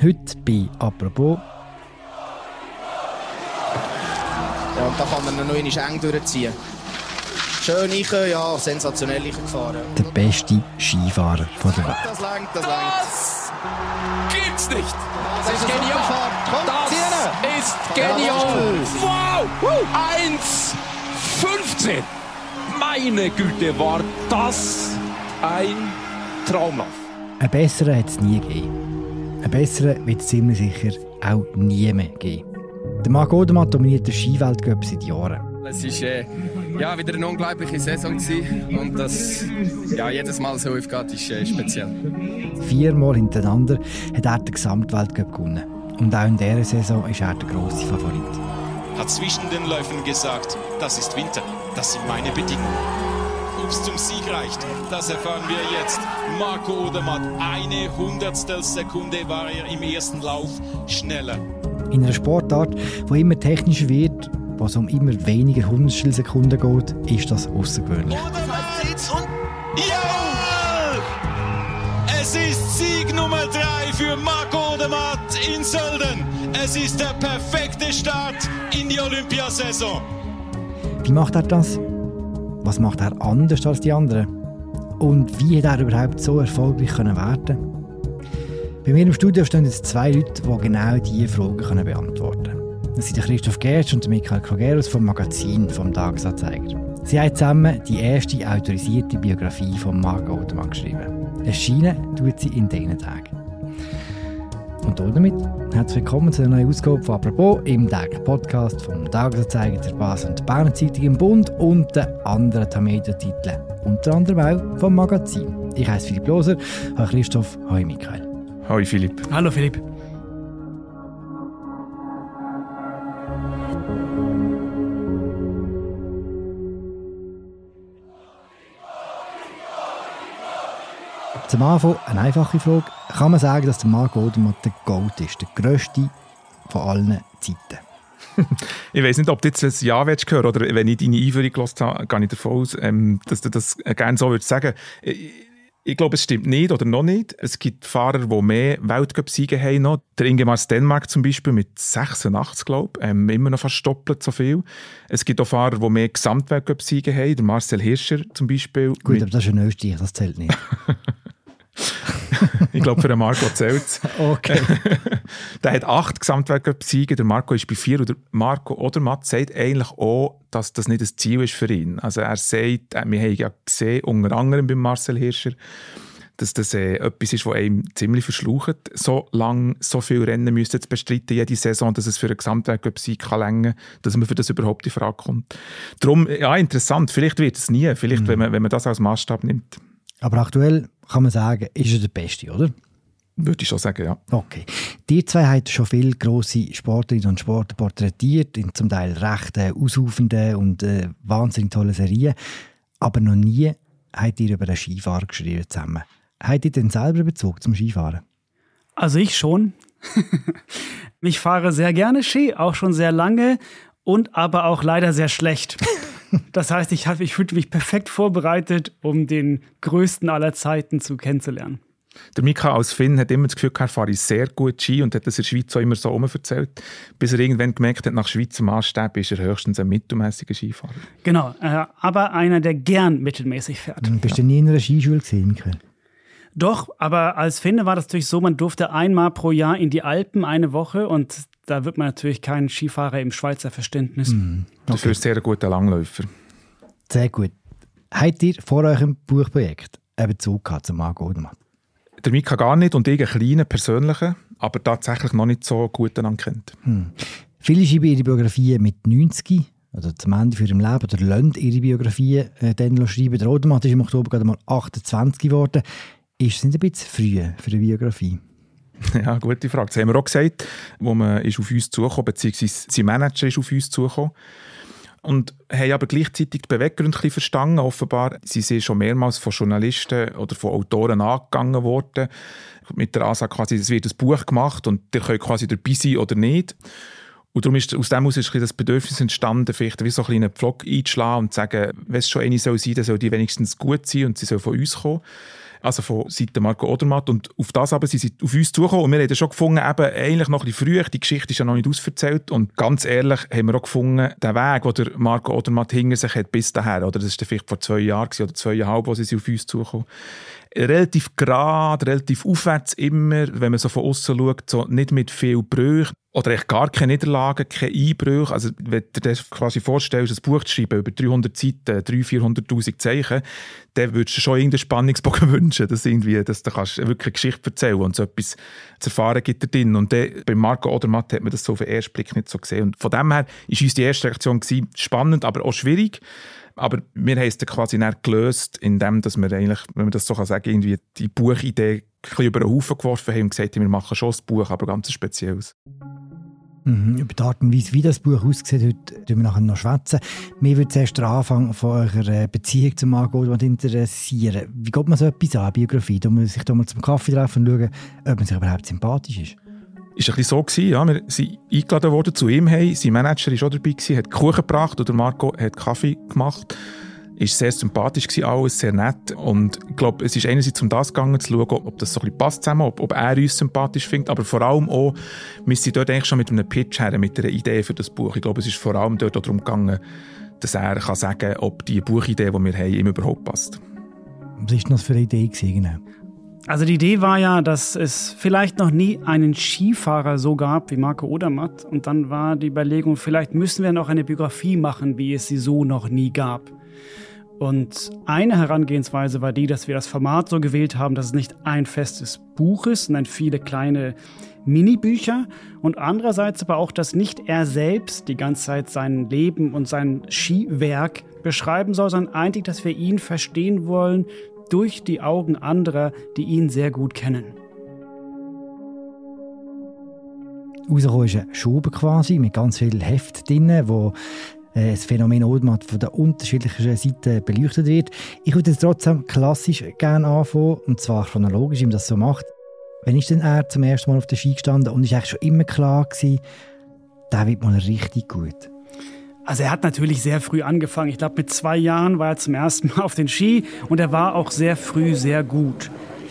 Heute bei «Apropos». Ja, und da kann man noch einmal eng durchziehen. Schön ja, sensationell gefahren. Der beste Skifahrer der Welt. Das langt. Das gibt's nicht! Das ist genial! Das ist genial! Wow! 1,15! Meine Güte, war das ein Traumlauf! Einen besseren hat es nie gegeben. Einen besseren wird es ziemlich sicher auch nie mehr geben. Der Marc Odermatt dominiert den Skiweltcup seit Jahren. Es war wieder eine unglaubliche Saison und dass jedes Mal so aufgeht, ist speziell. 4-mal hintereinander hat er den Gesamtweltcup gewonnen. Und auch in dieser Saison ist er der grosse Favorit. Hat zwischen den Läufen gesagt, das ist Winter, das sind meine Bedingungen. Ob es zum Sieg reicht, das erfahren wir jetzt. Marco Odermatt, 1/100 Sekunde war er im ersten Lauf schneller. In einer Sportart, die immer technischer wird, wo es um immer weniger Hundertstelsekunden geht, ist das außergewöhnlich. Odermatt und jawohl! Es ist Sieg Nummer 3 für Marco Odermatt in Sölden. Es ist der perfekte Start in die Olympiasaison. Wie macht er das? Was macht er anders als die anderen? Und wie hat er überhaupt so erfolgreich werden können? Bei mir im Studio stehen jetzt 2 Leute, die genau diese Fragen beantworten können. Das sind Christoph Gertsch und Michael Krogerus vom Magazin vom Tagesanzeiger. Sie haben zusammen die erste autorisierte Biografie von Marco Odermatt geschrieben. Erschienen tut sie in diesen Tagen. Und damit herzlich willkommen zu einer neuen Ausgabe von «Apropos» im täglichen Podcast vom Tagesanzeiger, der Basel und der Berner Zeitung im Bund und den anderen Tamedia-Titeln, unter anderem auch vom Magazin. Ich heiße Philipp Loser. Hallo Christoph, hallo Michael. Hallo Philipp. Hallo Philipp. Zum Anfang eine einfache Frage. Kann man sagen, dass der Marco Odermatt der GOAT ist, der grösste von allen Zeiten? Ich weiss nicht, ob du jetzt ein Ja hören willst, oder wenn ich deine Einführung gehört habe, gehe ich davon aus, dass du das gerne so würdest sagen. Ich glaube, es stimmt nicht oder noch nicht. Es gibt Fahrer, die mehr Weltcup-Siege haben noch. Der Ingemar Stenmark zum Beispiel mit 86, glaube ich, immer noch fast doppelt so viel. Es gibt auch Fahrer, die mehr Gesamtweltcup-Siege haben. Der Marcel Hirscher zum Beispiel. Gut, aber das ist ein Österreich, das zählt nicht. Ich glaube, für den Marco zählt es. Okay. Der hat 8 Gesamtweltcup-Siege, der Marco ist bei 4. Und der Marco Odermatt sagt eigentlich auch, dass das nicht das Ziel ist für ihn. Also er sagt, wir haben ja gesehen, unter anderem bei Marcel Hirscher, dass das etwas ist, was einem ziemlich verschlaucht. So lange, so viele Rennen müsste jetzt bestreiten jede Saison, dass es für einen Gesamtweltcup-Sieg reichen kann, dass man für das überhaupt in Frage kommt. Darum, ja, interessant. Vielleicht wird es nie. Vielleicht, wenn man das als Maßstab nimmt. Aber aktuell kann man sagen, ist er der Beste, oder? Würde ich schon sagen, ja. Okay. Die 2 haben schon viele grosse Sportlerinnen und Sportler porträtiert, in zum Teil recht ausufenden und wahnsinnig tollen Serien. Aber noch nie habt ihr über einen Skifahrer geschrieben zusammen. Habt ihr denn selber Bezug zum Skifahren? Also ich schon. Ich fahre sehr gerne Ski, auch schon sehr lange und aber auch leider sehr schlecht. Das heißt, ich fühlte mich perfekt vorbereitet, um den größten aller Zeiten kennenzulernen. Der Mika als Finn hat immer das Gefühl, er fahre sehr gut Ski und hat das in der Schweiz auch immer so erzählt, bis er irgendwann gemerkt hat, nach Schweizer Maßstab ist er höchstens ein mittelmäßiger Skifahrer. Genau, aber einer, der gern mittelmäßig fährt. Bist du nie in einer Skischule gewesen, Michael? Doch, aber als Finne war das natürlich so, man durfte einmal pro Jahr in die Alpen eine Woche und da wird man natürlich kein Skifahrer im Schweizer Verständnis. Okay. Dafür ist sehr ein guter Langläufer. Sehr gut. Habt ihr vor eurem Buchprojekt einen Bezug gehabt zu Marco Odermatt? Der Mika gar nicht und ich einen kleinen, persönlichen, aber tatsächlich noch nicht so gut aneinander kennt. Viele schreiben ihre Biografien mit 90 oder zum Ende für ihrem Leben oder lassen ihre Biografien dann schreiben. Der Odermatt ist im Oktober gerade mal 28 geworden. Ist es nicht ein bisschen früh für eine Biografie? Ja, gute Frage. Das haben wir auch gesagt, wo man ist auf uns zugekommen, beziehungsweise sein Manager ist auf uns zugekommen. Und haben aber gleichzeitig die Beweggründe verstanden. Offenbar sie sind schon mehrmals von Journalisten oder von Autoren angegangen worden. Mit der Ansage quasi, es wird ein Buch gemacht und ihr könnt quasi dabei sein oder nicht. Und darum ist aus dem heraus das Bedürfnis entstanden, vielleicht wie so einen kleinen Pflock einzuschlagen und zu sagen, wenn es schon eine sein soll, dann soll die wenigstens gut sein und sie soll von uns kommen. Also von Seite Marco Odermatt. Und auf das aber sind sie auf uns zugekommen. Und wir haben dann schon gefunden, eben eigentlich noch ein bisschen früh, die Geschichte ist ja noch nicht ausverzählt. Und ganz ehrlich haben wir auch gefunden, den Weg, den der Marco Odermatt hinter sich hat, bis dahin, oder das war vielleicht vor 2 Jahren oder 2,5, wo sie auf uns zugekommen. Relativ gerade, relativ aufwärts immer, wenn man so von außen schaut, so nicht mit viel Brüchen oder echt gar keine Niederlagen, keine Einbrüche. Also wenn du dir das quasi vorstellst, ein Buch zu schreiben über 300 Seiten, 300'000-400'000 Zeichen, dann würdest du schon irgendeinen Spannungsbogen wünschen, dass du kannst wirklich eine Geschichte erzählen und so etwas zu erfahren gibt da drin. Und dann, bei Marco Odermatt hat man das so auf den ersten Blick nicht so gesehen. Und von dem her war uns die erste Reaktion spannend, aber auch schwierig. Aber wir haben es dann quasi gelöst, indem dass wir eigentlich, wenn man das so sagen kann, irgendwie die Buchidee ein bisschen über den Haufen geworfen haben und gesagt haben, wir machen schon das Buch, aber ganz spezielles. Über die Art und Weise, wie das Buch aussieht, heute wir nachher noch schwätzen. Mir würde zuerst der Anfang von eurer Beziehung zu Marco Odermatt interessieren. Wie geht man so etwas an, Biografie? Da muss man sich da mal zum Kaffee treffen und schauen, ob man sich überhaupt sympathisch ist. Es war ein bisschen so, ja. Wir sind eingeladen worden zu ihm. Sein Manager war auch dabei, hat Kuchen gebracht und Marco hat Kaffee gemacht. Er war sehr sympathisch, alles sehr nett. Und ich glaube, es ist einerseits um das gegangen, zu schauen, ob das so ein bisschen passt zusammen, ob er uns sympathisch findet, aber vor allem auch, wir sind dort eigentlich schon mit einem Pitch her, mit einer Idee für das Buch. Ich glaube, es ist vor allem dort auch darum gegangen, dass er kann sagen kann, ob die Buchidee, die wir haben, ihm überhaupt passt. Was war das für eine Idee genau? Also die Idee war ja, dass es vielleicht noch nie einen Skifahrer so gab wie Marco Odermatt. Und dann war die Überlegung, vielleicht müssen wir noch eine Biografie machen, wie es sie so noch nie gab. Und eine Herangehensweise war die, dass wir das Format so gewählt haben, dass es nicht ein festes Buch ist, sondern viele kleine Minibücher. Und andererseits aber auch, dass nicht er selbst die ganze Zeit sein Leben und sein Skiwerk beschreiben soll, sondern eigentlich, dass wir ihn verstehen wollen durch die Augen anderer, die ihn sehr gut kennen. Rausgekommen ist ein Schuber quasi mit ganz viel Heft drin, wo das Phänomen Odermatt von den unterschiedlichen Seiten beleuchtet wird. Ich würde jetzt trotzdem klassisch gerne anfangen, und zwar chronologisch, wie man das so macht. Wann ist denn er zum ersten Mal auf der Ski gestanden und ist eigentlich schon immer klar gewesen, der wird mal richtig gut? Also er hat natürlich sehr früh angefangen. Ich glaube, mit 2 Jahren war er zum ersten Mal auf den Ski und er war auch sehr früh sehr gut.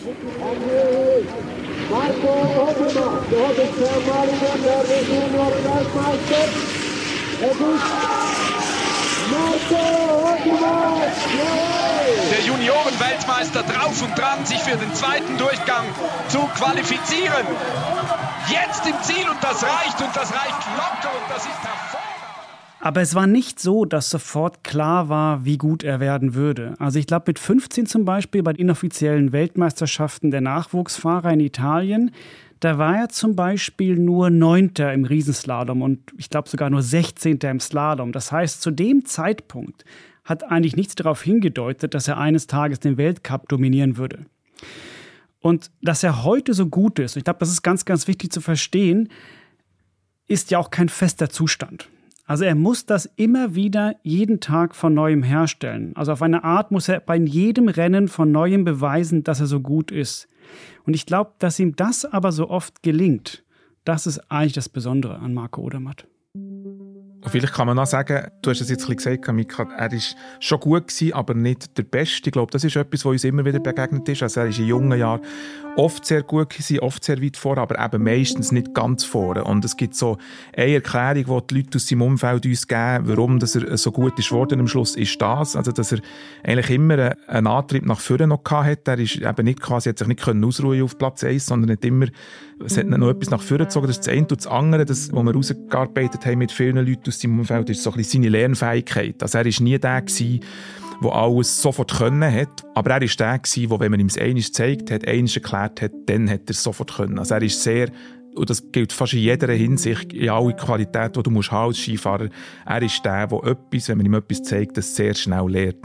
Der Juniorenweltmeister drauf und dran, sich für den zweiten Durchgang zu qualifizieren. Jetzt im Ziel und das reicht locker und das ist hervorragend. Aber es war nicht so, dass sofort klar war, wie gut er werden würde. Also ich glaube, mit 15 zum Beispiel bei den inoffiziellen Weltmeisterschaften der Nachwuchsfahrer in Italien, da war er zum Beispiel nur 9. im Riesenslalom und ich glaube sogar nur 16. im Slalom. Das heißt, zu dem Zeitpunkt hat eigentlich nichts darauf hingedeutet, dass er eines Tages den Weltcup dominieren würde. Und dass er heute so gut ist, ich glaube, das ist ganz, ganz wichtig zu verstehen, ist ja auch kein fester Zustand. Also er muss das immer wieder jeden Tag von Neuem herstellen. Also auf eine Art muss er bei jedem Rennen von Neuem beweisen, dass er so gut ist. Und ich glaube, dass ihm das aber so oft gelingt, das ist eigentlich das Besondere an Marco Odermatt. Vielleicht kann man noch sagen, du hast es jetzt ein bisschen gesagt, Mika, er war schon gut gewesen, aber nicht der Beste. Ich glaube, das ist etwas, was uns immer wieder begegnet ist. Also er ist in jungen Jahren oft sehr gut gewesen, oft sehr weit vor, aber eben meistens nicht ganz vor. Und es gibt so eine Erklärung, die Leute aus seinem Umfeld uns geben, warum dass er so gut ist geworden am Schluss, ist das. Also, dass er eigentlich immer einen Antrieb nach vorne noch hatte. Er ist eben nicht quasi, hat sich nicht ausruhen auf Platz 1, sondern hat immer, es hat noch etwas nach vorne gezogen. Das ist das eine und das andere, das, was wir rausgearbeitet haben mit vielen Leuten aus seinem Umfeld, ist so ein bisschen seine Lernfähigkeit. Also er war nie der gewesen, der alles sofort können hat, aber er war der gewesen, der, wenn man ihm es einmal gezeigt hat, einmal erklärt hat, dann hat er es sofort können. Also er ist sehr, und das gilt fast in jeder Hinsicht, in aller Qualität, die du musst haben als Skifahrer, er ist der etwas, wenn man ihm etwas zeigt, das sehr schnell lernt.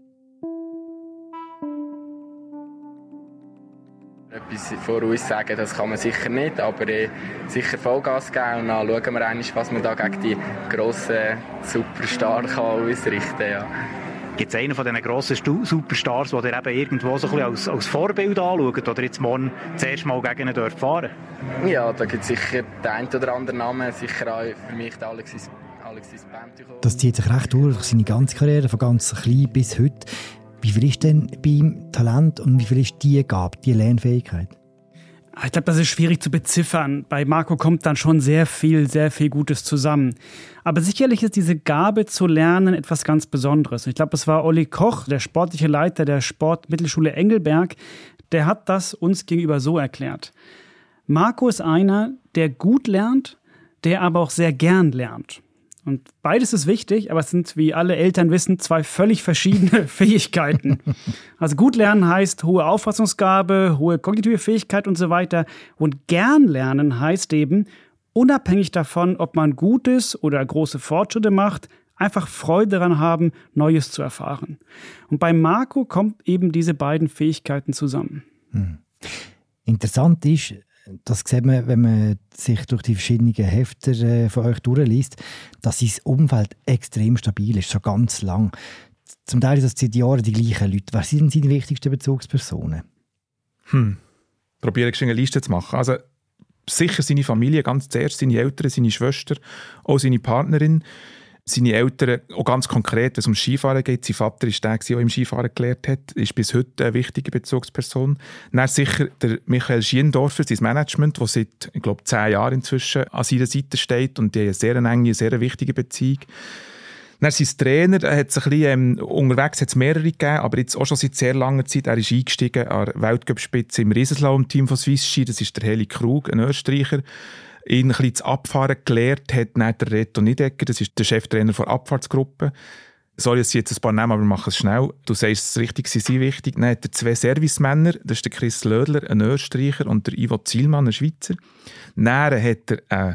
Etwas vor uns sagen, das kann man sicher nicht, aber sicher Vollgas geben und dann schauen wir einmal, was man da gegen die grossen Superstars ausrichten kann. Ja. Gibt es einen von diesen grossen Superstars, die ihr eben irgendwo so ein bisschen als Vorbild anschaut oder jetzt morgen das erste Mal gegen ihn fahren dürft? Ja, da gibt es sicher den einen oder anderen Namen, sicher auch für mich der Alexis Bäntico. Das zieht sich recht durch seine ganze Karriere, von ganz klein bis heute. Wie viel ist denn bei ihm Talent und wie viel ist die Gabe, die Lernfähigkeit? Ich glaube, das ist schwierig zu beziffern. Bei Marco kommt dann schon sehr viel Gutes zusammen. Aber sicherlich ist diese Gabe zu lernen etwas ganz Besonderes. Ich glaube, es war Olli Koch, der sportliche Leiter der Sportmittelschule Engelberg, der hat das uns gegenüber so erklärt. Marco ist einer, der gut lernt, der aber auch sehr gern lernt. Und beides ist wichtig, aber es sind, wie alle Eltern wissen, zwei völlig verschiedene Fähigkeiten. Also gut lernen heißt hohe Auffassungsgabe, hohe kognitive Fähigkeit und so weiter. Und gern lernen heißt eben, unabhängig davon, ob man Gutes oder große Fortschritte macht, einfach Freude daran haben, Neues zu erfahren. Und bei Marco kommen eben diese beiden Fähigkeiten zusammen. Interessant ist, das sieht man, wenn man sich durch die verschiedenen Hefte von euch durchliest, dass sein Umfeld extrem stabil ist, schon ganz lang. Zum Teil sind das seit Jahren die gleichen Leute. Wer sind seine wichtigsten Bezugspersonen? Probiere eine Liste zu machen. Also sicher seine Familie, ganz zuerst seine Eltern, seine Schwester, auch seine Partnerin. Seine Eltern, auch ganz konkret, wenn es um Skifahren geht, sein Vater war der, der ihm Skifahren gelehrt hat, ist bis heute eine wichtige Bezugsperson. Dann sicher der Michael Schiendorfer, sein Management, das seit, ich glaube, 10 Jahren inzwischen an seiner Seite steht und die eine sehr enge, sehr wichtige Beziehung. Dann sein Trainer, er hat sich ein bisschen, unterwegs hat es mehrere gegeben, aber jetzt auch schon seit sehr langer Zeit. Er ist eingestiegen an der Weltcup-Spitze im Riesenslalom-Team von Swiss Ski, das ist der Heli Krug, ein Österreicher. Ihn ein bisschen zu Abfahren gelehrt hat der Reto Niedecker, das ist der Cheftrainer der Abfahrtsgruppe. Sorry, dass ich jetzt ein paar Namen, aber mache es schnell. Du sagst es richtig, sie sind wichtig. Dann hat er 2 Servicemänner, das ist der Chris Lödler, ein Österreicher, und der Ivo Zielmann, ein Schweizer. Dann hat er einen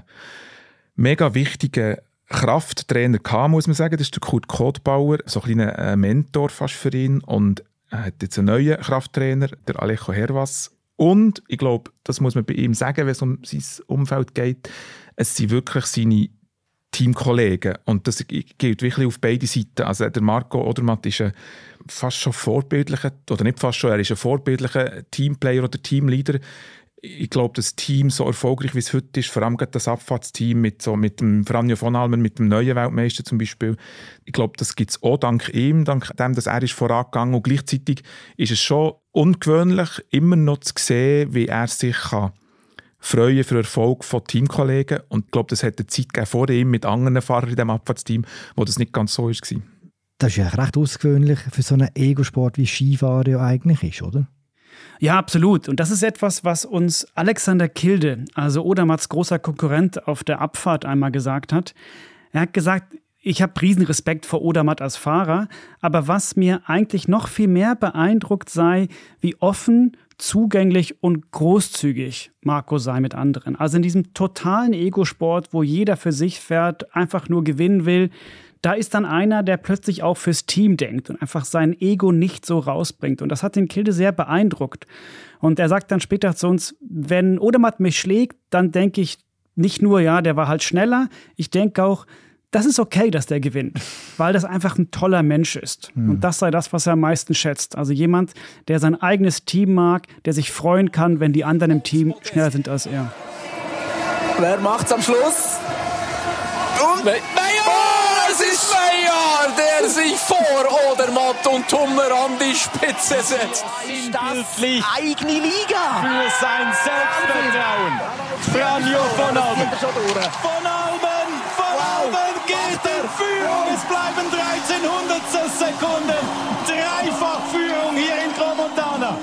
mega wichtigen Krafttrainer gehabt, muss man sagen. Das ist der Kurt Kotbauer, so ein kleiner Mentor fast für ihn. Und er hat jetzt einen neuen Krafttrainer, der Alejo Hervas. Und ich glaube, das muss man bei ihm sagen, wenn es um sein Umfeld geht, es sind wirklich seine Teamkollegen. Und das gilt wirklich auf beide Seiten. Also der Marco Odermatt ist ein fast schon vorbildlicher, oder nicht fast schon, er ist ein vorbildlicher Teamplayer oder Teamleader. Ich glaube, das Team so erfolgreich, wie es heute ist, vor allem das Abfahrtsteam mit dem Franjo von Almen, mit dem neuen Weltmeister zum Beispiel, ich glaube, das gibt es auch dank ihm, dank dem, dass er ist vorangegangen. Und gleichzeitig ist es schon ungewöhnlich, immer noch zu sehen, wie er sich freuen für Erfolg von Teamkollegen. Und ich glaube, das hat eine Zeit gegeben vor ihm mit anderen Fahrern in diesem Abfahrtsteam, wo das nicht ganz so war. Das ist ja recht außergewöhnlich für so einen Egosport wie Skifahren ja eigentlich ist, oder? Ja, absolut. Und das ist etwas, was uns Alexander Kilde, also Odermatts großer Konkurrent auf der Abfahrt, einmal gesagt hat. Er hat gesagt, ich habe riesen Respekt vor Odermatt als Fahrer, aber was mir eigentlich noch viel mehr beeindruckt sei, wie offen, zugänglich und großzügig Marco sei mit anderen. Also in diesem totalen Egosport, wo jeder für sich fährt, einfach nur gewinnen will, da ist dann einer, der plötzlich auch fürs Team denkt und einfach sein Ego nicht so rausbringt. Und das hat den Kilde sehr beeindruckt. Und er sagt dann später zu uns, wenn Odermatt mich schlägt, dann denke ich nicht nur, ja, der war halt schneller. Ich denke auch, das ist okay, dass der gewinnt, weil das einfach ein toller Mensch ist. Und das sei das, was er am meisten schätzt. Also jemand, der sein eigenes Team mag, der sich freuen kann, wenn die anderen im Team schneller sind als er. Wer macht's am Schluss? Und Meyer! Es ist Meyer, der sich vor Odermatt und Tummer an die Spitze setzt. Sinnbildlich eigene Liga für sein Selbstvertrauen. Franjo von Almen. Von Almen geht in Führung. Es bleiben 13 Hundertstel Sekunden. Dreifach Führung hier in Gromontana.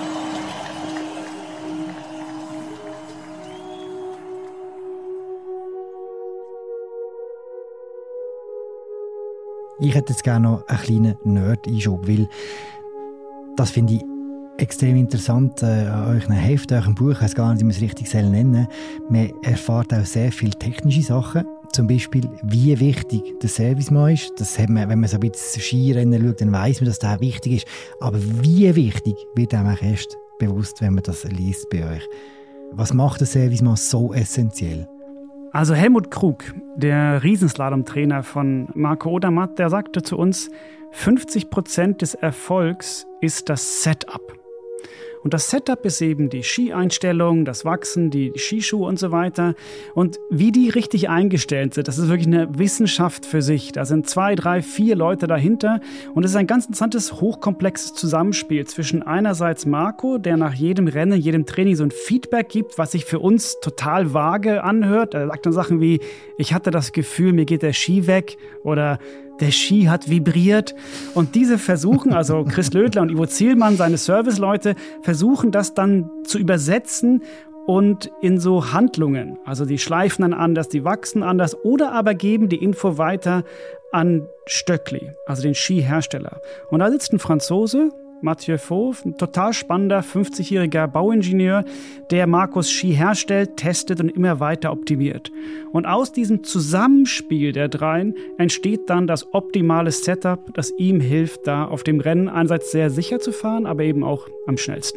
Ich hätte jetzt gerne noch einen kleinen Nerd-Einschub, weil das finde ich extrem interessant an euch Heft, an eurem Buch. Ich weiß gar nicht, wie man es richtig nennen soll. Man erfährt auch sehr viele technische Sachen. Zum Beispiel, wie wichtig der Servicemann ist. Das hat man, wenn man so ein bisschen Skirennen schaut, dann weiss man, dass das wichtig ist. Aber wie wichtig wird einem erst bewusst, wenn man das liest bei euch. Was macht der Servicemann so essentiell? Also Helmut Krug, der Riesenslalom-Trainer von Marco Odermatt, der sagte zu uns, 50% des Erfolgs ist das Setup. Und das Setup ist eben die Ski-Einstellung, das Wachsen, die Skischuhe und so weiter. Und wie die richtig eingestellt sind, das ist wirklich eine Wissenschaft für sich. Da sind 2, 3, 4 Leute dahinter. Und es ist ein ganz interessantes, hochkomplexes Zusammenspiel zwischen einerseits Marco, der nach jedem Rennen, jedem Training so ein Feedback gibt, was sich für uns total vage anhört. Er sagt dann Sachen wie, ich hatte das Gefühl, mir geht der Ski weg oder der Ski hat vibriert. Und diese versuchen, also Chris Lödler und Ivo Zielmann, seine Serviceleute, versuchen das dann zu übersetzen und in so Handlungen. Also die schleifen dann anders, die wachsen anders oder aber geben die Info weiter an Stöckli, also den Skihersteller. Und da sitzt ein Franzose, Mathieu Fauve, ein total spannender 50-jähriger Bauingenieur, der Marcos Ski herstellt, testet und immer weiter optimiert. Und aus diesem Zusammenspiel der dreien entsteht dann das optimale Setup, das ihm hilft, da auf dem Rennen einerseits sehr sicher zu fahren, aber eben auch am schnellsten.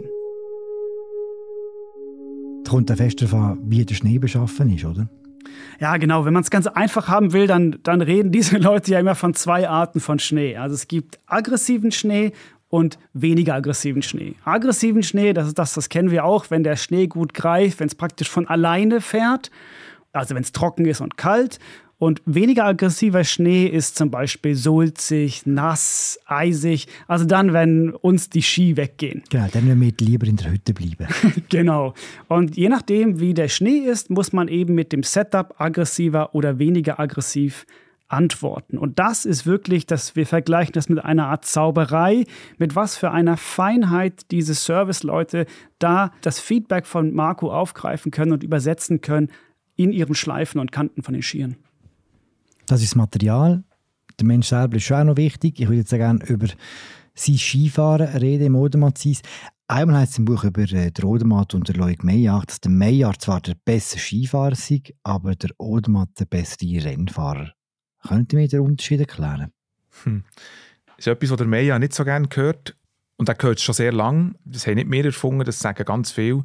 Da kommt der fest davon, wie der Schnee beschaffen ist, oder? Ja, genau. Wenn man es ganz einfach haben will, dann reden diese Leute ja immer von 2 Arten von Schnee. Also es gibt aggressiven Schnee und weniger aggressiven Schnee. Aggressiven Schnee, das kennen wir auch, wenn der Schnee gut greift, wenn es praktisch von alleine fährt, also wenn es trocken ist und kalt. Und weniger aggressiver Schnee ist zum Beispiel sulzig, nass, eisig. Also dann, wenn uns die Ski weggehen. Genau, dann würden wir lieber in der Hütte bleiben. Genau. Und je nachdem, wie der Schnee ist, muss man eben mit dem Setup aggressiver oder weniger aggressiv antworten. Und das ist wirklich, wir vergleichen das mit einer Art Zauberei, mit was für einer Feinheit diese Serviceleute da das Feedback von Marco aufgreifen können und übersetzen können in ihren Schleifen und Kanten von den Skiern. Das ist das Material. Der Mensch selber ist schon auch noch wichtig. Ich würde jetzt gerne über sein Skifahren reden im Odermatt-Seis. Einmal heißt es im Buch über den Odermatt und den Loic Meillard, dass der Meillard zwar der bessere Skifahrer sei, aber der Odermatt der bessere Rennfahrer. Könnt ihr mir den Unterschied erklären? Das ist etwas, was der Meillard nicht so gerne hört. Und er hört es schon sehr lange. Das haben nicht mehr erfunden, das sagen ganz viele.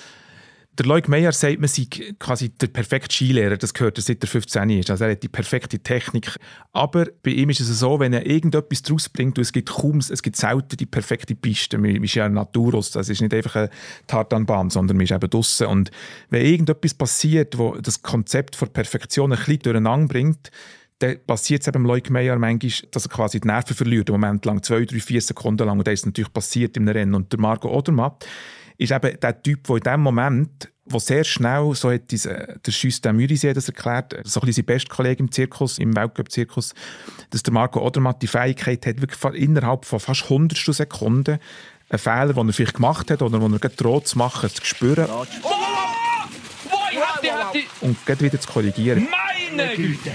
Der Loic Meillard sagt, man sei quasi der perfekte Skilehrer. Das gehört er, seit er 15 ist. Also er hat die perfekte Technik. Aber bei ihm ist es so, wenn er irgendetwas daraus bringt, und es gibt selten die perfekte Piste. Man ist ja ein Naturus. Das ist nicht einfach eine Tartanbahn, sondern man ist eben draussen. Und wenn irgendetwas passiert, wo das Konzept von Perfektion ein bisschen durcheinander bringt, dann passiert es eben Loic Meillard manchmal, dass er quasi die Nerven verliert, einen Moment lang, 2, 3, 4 Sekunden lang. Und das ist natürlich passiert im Rennen. Und der Marco Odermatt ist eben der Typ, der in dem Moment, wo sehr schnell, so hat der Justin Mürisier das erklärt, so ein bisschen sein bester Kollege im Zirkus, im Weltcup-Zirkus, dass der Marco Odermatt die Fähigkeit hat, wirklich innerhalb von fast 100 Sekunden einen Fehler, den er vielleicht gemacht hat oder den er gerade droht zu machen, zu spüren. Und gerade wieder zu korrigieren. Meine Güte!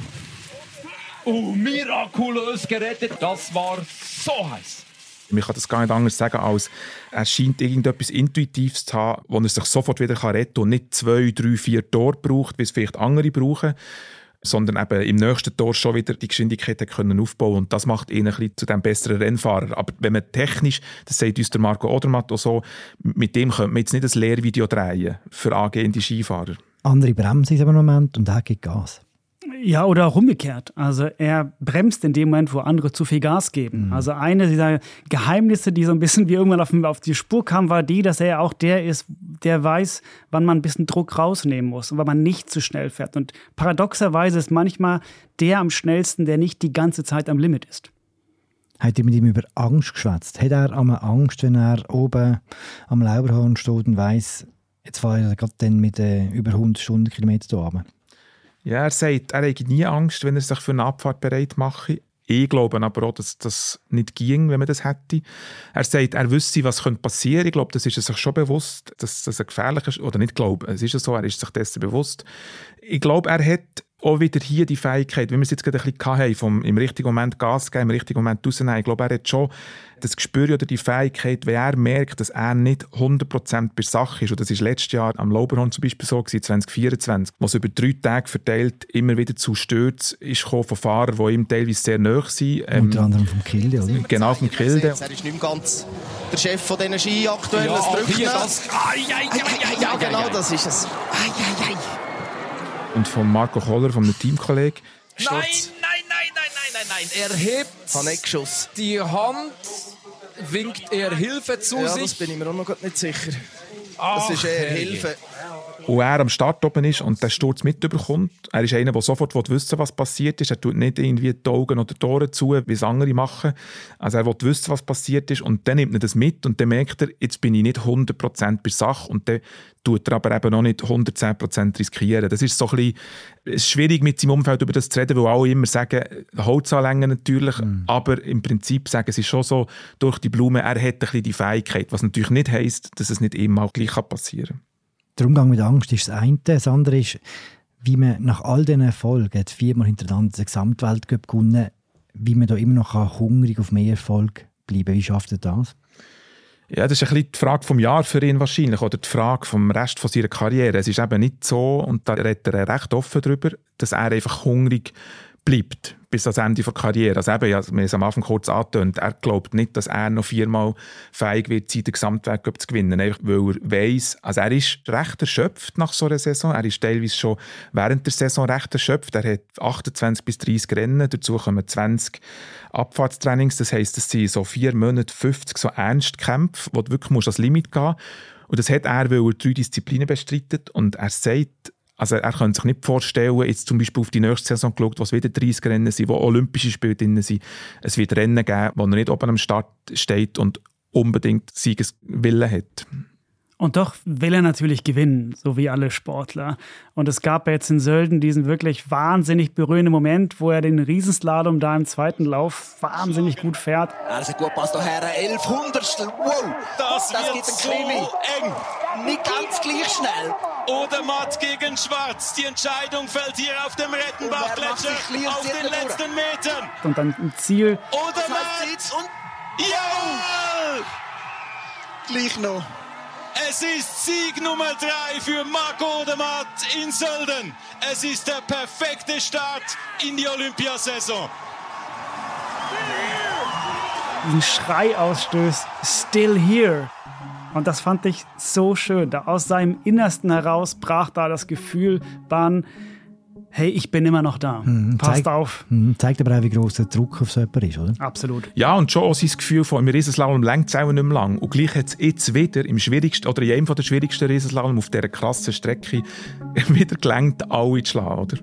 Mirakulös gerettet, das war so heiß. Man kann das gar nicht anders sagen, als er scheint irgendetwas Intuitives zu haben, wo er sich sofort wieder retten kann und nicht 2, 3, 4 Tore braucht, wie es vielleicht andere brauchen, sondern eben im nächsten Tor schon wieder die Geschwindigkeit können aufbauen. Und das macht ihn ein bisschen zu dem besseren Rennfahrer. Aber wenn man technisch, das sagt uns der Marco Odermatt auch so, mit dem könnte man jetzt nicht ein Lehrvideo drehen für angehende Skifahrer. Andere bremsen im Moment und er gibt Gas. Ja, oder auch umgekehrt. Also er bremst in dem Moment, wo andere zu viel Gas geben. Also eine dieser Geheimnisse, die so ein bisschen wie irgendwann auf die Spur kam, war die, dass er auch der ist, der weiß, wann man ein bisschen Druck rausnehmen muss und wann man nicht zu schnell fährt. Und paradoxerweise ist manchmal der am schnellsten, der nicht die ganze Zeit am Limit ist. Hat ihr mit ihm über Angst geschwätzt? Hat er einmal Angst, wenn er oben am Lauberhorn steht und weiss, jetzt fahre ich gerade dann mit über 100 Stundenkilometer hier runter? Ja, er sagt, er hätte nie Angst, wenn er sich für eine Abfahrt bereit mache. Ich glaube aber auch, dass das nicht ging, wenn man das hätte. Er sagt, er wüsste, was passieren könnte. Ich glaube, das ist er sich schon bewusst, dass das ein gefährliches, oder nicht glaube, es ist ja so, er ist sich dessen bewusst. Ich glaube, er hat auch wieder hier die Fähigkeit, wie wir es jetzt gerade ein bisschen hatten, im richtigen Moment Gas geben, im richtigen Moment rausnehmen. Ich glaube, er hat schon das Gespür oder die Fähigkeit, wenn er merkt, dass er nicht 100% bei Sache ist. Und das war letztes Jahr am Lauberhorn zum Beispiel so, 2024, wo es über 3 Tage verteilt immer wieder zu Stürzen ist von Fahrern, die ihm teilweise sehr nahe sind. Unter anderem vom Kilde, oder? Genau, vom Kilde. Er ist nicht mehr ganz der Chef von diesen Ski aktuell. Ja, das hier das. Ja, genau, das ist es. Und von Marco Koller, von einem Teamkollegen. Nein. Nein, er hebt die Hand, winkt er Hilfe zu sich. Ja, das bin ich mir auch noch nicht sicher. Das ist eher Hilfe. Und er am Start oben ist und den Sturz mitbekommt. Er ist einer, der sofort wissen will, was passiert ist. Er tut nicht irgendwie die Augen oder die Ohren zu, wie es andere machen. Also er will wissen, was passiert ist. Und dann nimmt er das mit und dann merkt er, jetzt bin ich nicht 100% bei der Sache. Und dann tut er aber eben noch nicht 110% riskieren. Das ist so ein bisschen schwierig, mit seinem Umfeld über das zu reden, weil alle immer sagen, Holzanlängen natürlich, aber im Prinzip sagen sie schon so, durch die Blume, er hat ein bisschen die Fähigkeit, was natürlich nicht heisst, dass es nicht immer gleich passieren kann. Der Umgang mit Angst ist das eine. Das andere ist, wie man nach all diesen Erfolgen, 4-mal hintereinander den Gesamtweltcup gewonnen, wie man da immer noch hungrig auf mehr Erfolg bleiben kann. Wie schafft er das? Ja, das ist ein bisschen die Frage vom Jahr für ihn wahrscheinlich oder die Frage vom Rest von seiner Karriere. Es ist eben nicht so, und da redet er recht offen darüber, dass er einfach hungrig bleibt bis ans Ende der Karriere. Also eben, wir haben es am Anfang kurz angetönt, er glaubt nicht, dass er noch 4-mal fähig wird, den Gesamtweltcup zu gewinnen, einfach weil er weiss, also er ist recht erschöpft nach so einer Saison, er ist teilweise schon während der Saison recht erschöpft, er hat 28 bis 30 Rennen, dazu kommen 20 Abfahrtstrainings, das heisst, das sind so 4 Monate 50 so Ernstkämpfe, wo du wirklich das Limit gehen musst. Und das hat er, weil er 3 Disziplinen bestreitet und er sagt, also er kann sich nicht vorstellen, jetzt zum Beispiel auf die nächste Saison geschaut, wo es wieder 30 Rennen sind, wo Olympische Spiele drin sind. Es wird Rennen geben, wo er nicht oben am Start steht und unbedingt Siegeswillen hat. Und doch will er natürlich gewinnen, so wie alle Sportler. Und es gab jetzt in Sölden diesen wirklich wahnsinnig berührenden Moment, wo er den Riesenslalom da im zweiten Lauf wahnsinnig gut fährt. Also gut, passt daher, 1100. Wow, das geht wird so eng. Nicht ganz gleich schnell. Odermatt gegen Schwarz. Die Entscheidung fällt hier auf dem Rettenbach-Gletscher auf den letzten Metern. Und dann im Ziel. Odermatt und jawohl! Gleich noch. Es ist Sieg Nummer 3 für Marco Odermatt in Sölden. Es ist der perfekte Start in die Olympiasaison. Diesen Schrei ausstößt, still here. Und das fand ich so schön. Da aus seinem Innersten heraus brach da das Gefühl Bahn, hey, ich bin immer noch da. Passt auf. Zeigt aber auch, wie gross der Druck auf so jemanden ist, oder? Absolut. Ja, und schon auch sein Gefühl von, im Riesenslalom reicht es auch nicht mehr lang. Und gleich hat es jetzt wieder im schwierigsten, oder in einem der schwierigsten Riesenslalom auf dieser krassen Strecke wieder gelangt, alle zu schlagen, oder?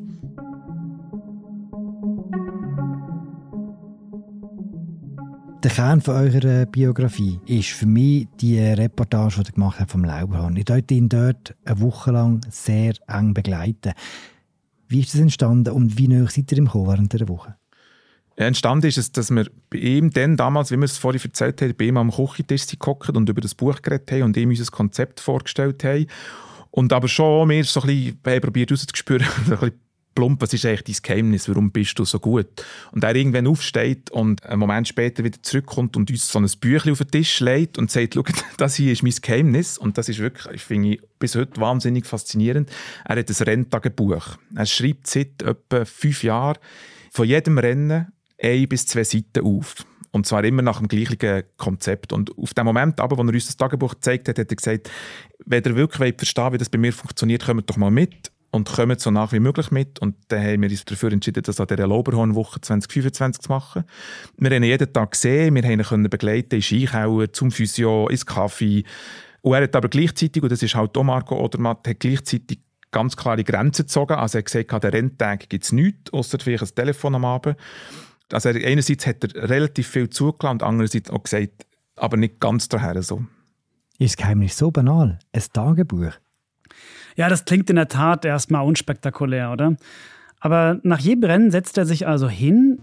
Der Kern von eurer Biografie ist für mich die Reportage, die ihr gemacht habt vom Lauberhorn. Ihr habt ihn dort eine Woche lang sehr eng begleiten. Wie ist das entstanden und wie nahe seid ihr ihm gekommen während dieser Woche? Ja, entstanden ist es, dass wir bei ihm dann damals, wie wir es vorhin erzählt haben, bei ihm am Küchentisch gehockt und über das Buch geredet haben und ihm unser Konzept vorgestellt haben. Und aber schon wir so ein bisschen probiert rauszuspüren, so ein bisschen plump, was ist eigentlich dein Geheimnis, warum bist du so gut? Und er irgendwann aufsteht und einen Moment später wieder zurückkommt und uns so ein Büchlein auf den Tisch legt und sagt, schau, das hier ist mein Geheimnis. Und das ist wirklich, ich finde, bis heute wahnsinnig faszinierend. Er hat ein Renntagebuch. Er schreibt seit etwa 5 Jahren von jedem Rennen 1 bis 2 Seiten auf. Und zwar immer nach dem gleichen Konzept. Und auf dem Moment, aber, wo er uns das Tagebuch gezeigt hat, hat er gesagt, wenn ihr wirklich verstehen wollt, wie das bei mir funktioniert, kommt doch mal mit. Und kommen so nach wie möglich mit. Und dann haben wir uns dafür entschieden, das an dieser Lauberhorn-Woche 2025 zu machen. Wir haben ihn jeden Tag gesehen, wir können ihn begleiten in Skikauer, zum Physio, ins Kaffee. Und er hat aber gleichzeitig, und das ist halt auch Marco Odermatt, hat gleichzeitig ganz klare Grenzen gezogen. Also er hat gesagt, an den Renntagen gibt es nichts, ausser vielleicht ein Telefon am Abend. Also einerseits hat er relativ viel zugelassen und andererseits auch gesagt, aber nicht ganz daher so. Ist das Geheimnis so banal? Ein Tagebuch? Ja, das klingt in der Tat erstmal unspektakulär, oder? Aber nach jedem Rennen setzt er sich also hin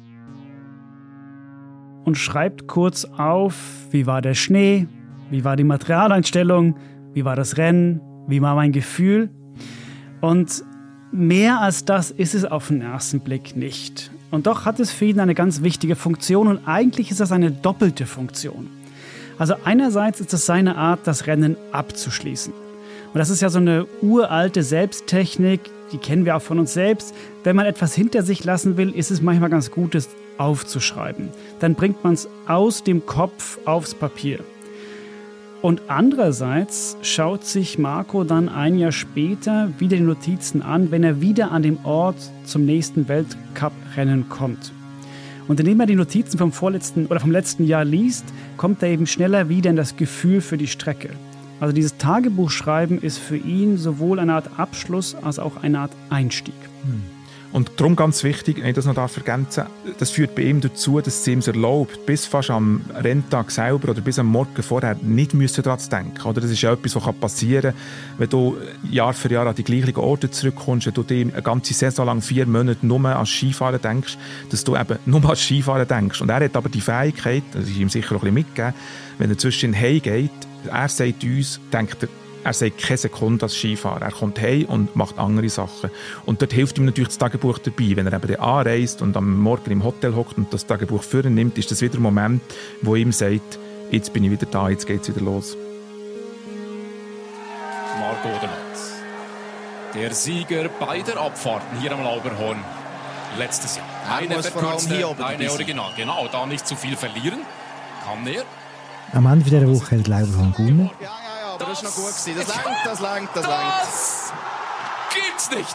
und schreibt kurz auf, wie war der Schnee, wie war die Materialeinstellung, wie war das Rennen, wie war mein Gefühl. Und mehr als das ist es auf den ersten Blick nicht. Und doch hat es für ihn eine ganz wichtige Funktion und eigentlich ist das eine doppelte Funktion. Also einerseits ist es seine Art, das Rennen abzuschließen. Und das ist ja so eine uralte Selbsttechnik, die kennen wir auch von uns selbst. Wenn man etwas hinter sich lassen will, ist es manchmal ganz gut, es aufzuschreiben. Dann bringt man es aus dem Kopf aufs Papier. Und andererseits schaut sich Marco dann ein Jahr später wieder die Notizen an, wenn er wieder an dem Ort zum nächsten Weltcup-Rennen kommt. Und indem er die Notizen vom letzten Jahr liest, kommt er eben schneller wieder in das Gefühl für die Strecke. Also dieses Tagebuchschreiben ist für ihn sowohl eine Art Abschluss als auch eine Art Einstieg. Und darum ganz wichtig, wenn ich das noch ergänzen darf, das führt bei ihm dazu, dass es ihm erlaubt, bis fast am Renntag selber oder bis am Morgen vorher nicht daran zu denken. Oder das ist ja etwas, was passieren kann, wenn du Jahr für Jahr an die gleichen Orte zurückkommst, wenn du dir eine ganze Saison lang 4 Monate nur an Skifahren denkst, dass du eben nur an Skifahren denkst. Und er hat aber die Fähigkeit, das ist ihm sicher auch ein bisschen mitgegeben, wenn er zwischen heimgeht, er sagt uns, denkt er sagt keine Sekunde als Skifahrer. Er kommt heim und macht andere Sachen. Und dort hilft ihm natürlich das Tagebuch dabei. Wenn er eben anreist und am Morgen im Hotel hockt und das Tagebuch für ihn nimmt, ist das wieder ein Moment, wo ihm sagt, jetzt bin ich wieder da, jetzt geht es wieder los. Marco Odermatt, der Sieger beider Abfahrten hier am Lauberhorn letztes Jahr. Eine verkürzte, eine Original. Genau, da nicht zu viel verlieren. Kann er. Am Ende dieser Woche hat Lauberhorn gewonnen. Aber das war noch gut. Das langt. Das gibt's nicht!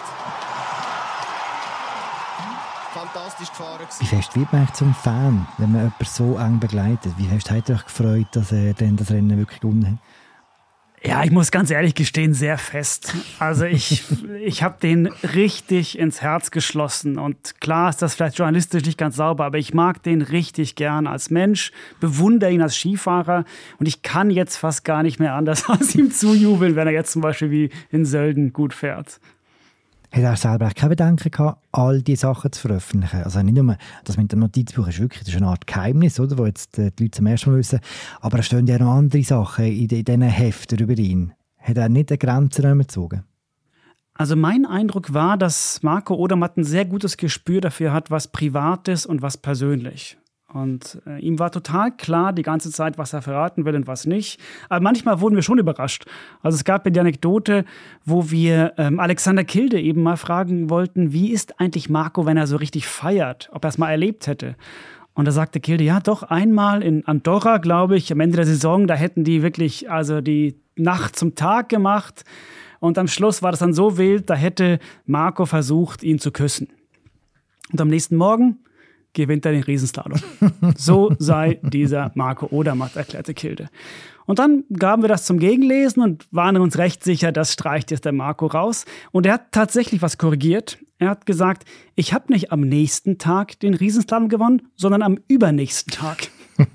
Fantastisch gefahren. Wie fest wird man eigentlich zum Fan, wenn man jemanden so eng begleitet? Wie fest hat ihr euch gefreut, dass er dann das Rennen wirklich gewonnen hat? Ja, ich muss ganz ehrlich gestehen, sehr fest. Also ich habe den richtig ins Herz geschlossen. Und klar ist das vielleicht journalistisch nicht ganz sauber, aber ich mag den richtig gern als Mensch, bewundere ihn als Skifahrer und ich kann jetzt fast gar nicht mehr anders als ihm zujubeln, wenn er jetzt zum Beispiel wie in Sölden gut fährt. Hat er selber keine Bedenken gehabt, all diese Sachen zu veröffentlichen? Also nicht nur, das mit dem Notizbuch ist wirklich, das ist eine Art Geheimnis, oder, wo jetzt die Leute zum ersten Mal wissen, aber es stehen ja noch andere Sachen in diesen Heften über ihn. Hat er nicht eine Grenze gezogen? Also mein Eindruck war, dass Marco Odermatt ein sehr gutes Gespür dafür hat, was Privates und was persönlich. Und ihm war total klar die ganze Zeit, was er verraten will und was nicht. Aber manchmal wurden wir schon überrascht. Also es gab ja die Anekdote, wo wir Alexander Kilde eben mal fragen wollten, wie ist eigentlich Marco, wenn er so richtig feiert, ob er es mal erlebt hätte. Und da sagte Kilde, ja doch, einmal in Andorra, glaube ich, am Ende der Saison, da hätten die wirklich also die Nacht zum Tag gemacht. Und am Schluss war das dann so wild, da hätte Marco versucht, ihn zu küssen. Und am nächsten Morgen gewinnt er den Riesenslalom. So sei dieser Marco Odermatt, erklärte Kilde. Und dann gaben wir das zum Gegenlesen und waren uns recht sicher, das streicht jetzt der Marco raus. Und er hat tatsächlich was korrigiert. Er hat gesagt, ich habe nicht am nächsten Tag den Riesenslalom gewonnen, sondern am übernächsten Tag.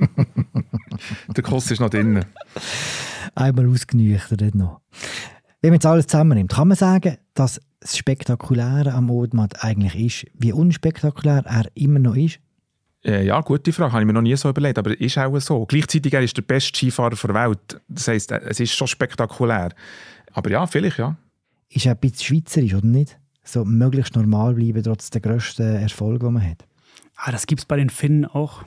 Der Kuss ist noch drin. Einmal ausgenüchtert noch. Wenn man jetzt alles zusammennimmt, kann man sagen, dass das Spektakuläre am Odermatt eigentlich ist, wie unspektakulär er immer noch ist? Ja, gute Frage. Habe ich mir noch nie so überlegt, aber ist auch so. Gleichzeitig er ist der beste Skifahrer der Welt. Das heisst, es ist schon spektakulär. Aber ja, vielleicht ja. Ist er ein bisschen schweizerisch, oder nicht? So möglichst normal bleiben, trotz der grössten Erfolge, die man hat. Ah, das gibt es bei den Finnen auch.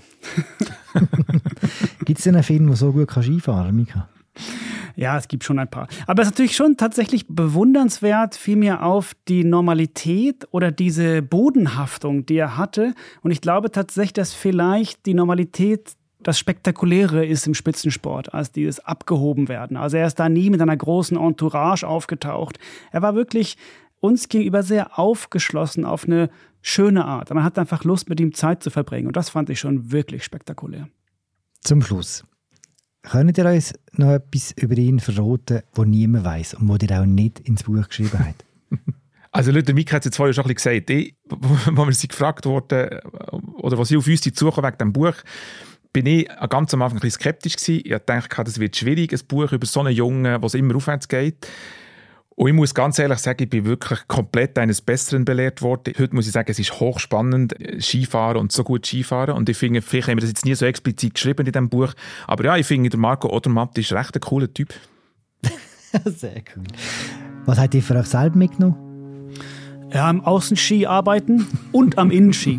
Gibt es denn einen Finn, der so gut Skifahren kann, Mika? Ja, es gibt schon ein paar. Aber es ist natürlich schon tatsächlich bewundernswert, fiel mir auf, die Normalität oder diese Bodenhaftung, die er hatte. Und ich glaube tatsächlich, dass vielleicht die Normalität das Spektakuläre ist im Spitzensport, als dieses Abgehobenwerden. Also er ist da nie mit einer großen Entourage aufgetaucht. Er war wirklich uns gegenüber sehr aufgeschlossen auf eine schöne Art. Man hat einfach Lust, mit ihm Zeit zu verbringen. Und das fand ich schon wirklich spektakulär. Zum Schluss. Könnt ihr uns noch etwas über ihn verraten, das niemand weiss und das ihr auch nicht ins Buch geschrieben habt? Also Leute, Mika hat es jetzt vorher schon ein bisschen gesagt. Als wir sie gefragt wurden, oder was sie auf uns zukommen wegen diesem Buch, bin ich ganz am Anfang ein bisschen skeptisch gewesen. Ich dachte, das wird schwierig, ein Buch über so einen Jungen, wo es immer aufwärts geht. Und ich muss ganz ehrlich sagen, ich bin wirklich komplett eines Besseren belehrt worden. Heute muss ich sagen, es ist hochspannend, Skifahren und so gut Skifahren. Und ich finde, vielleicht haben wir das jetzt nie so explizit geschrieben in diesem Buch. Aber ja, ich finde, der Marco Odermatt ist recht ein cooler Typ. Sehr cool. Was habt ihr für euch selber mitgenommen? Ja, am Außenski arbeiten und am Innenski.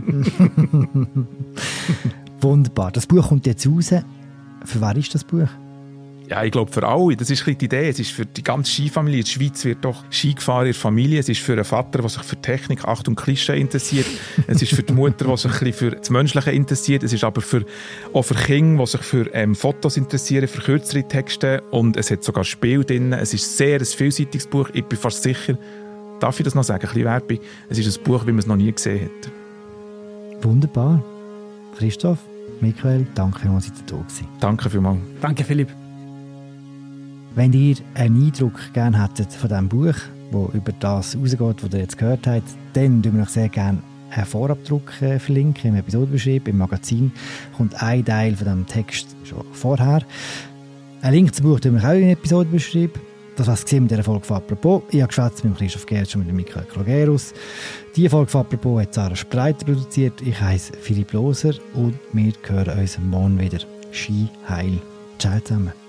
Wunderbar. Das Buch kommt jetzt raus. Für wer ist das Buch? Ja, ich glaube für alle. Das ist die Idee. Es ist für die ganze Skifamilie. In der Schweiz wird doch Ski gefahren in der Familie. Es ist für einen Vater, der sich für Technik, Achtung, Klischee interessiert. Es ist für die Mutter, die sich ein bisschen für das Menschliche interessiert. Es ist aber auch für Kinder, die sich für Fotos interessieren, für kürzere Texte. Und es hat sogar Spiel drin. Es ist sehr ein vielseitiges Buch. Ich bin fast sicher, darf ich das noch sagen? Ein bisschen Werbung. Es ist ein Buch, wie man es noch nie gesehen hat. Wunderbar. Christoph, Michael, danke vielmals, dass ihr da gewesen. Danke vielmals. Danke, Philipp. Wenn ihr einen Eindruck gerne hättet von diesem Buch, das über das rausgeht, was ihr jetzt gehört habt, dann tun wir euch sehr gerne einen Vorabdruck verlinken im Episodenbeschrieb. Im Magazin kommt ein Teil von diesem Text schon vorher. Ein Link zum Buch tun wir auch in den Episodenbeschrieb. Das war es mit dieser Folge von «Apropos». Ich habe geschwätzt mit Christoph Gertsch und mit Michael Klogerus. Diese Folge von «Apropos» hat Sarah Spreiter produziert. Ich heiße Philipp Loser und wir hören uns morgen wieder. Ski heil. Ciao zusammen.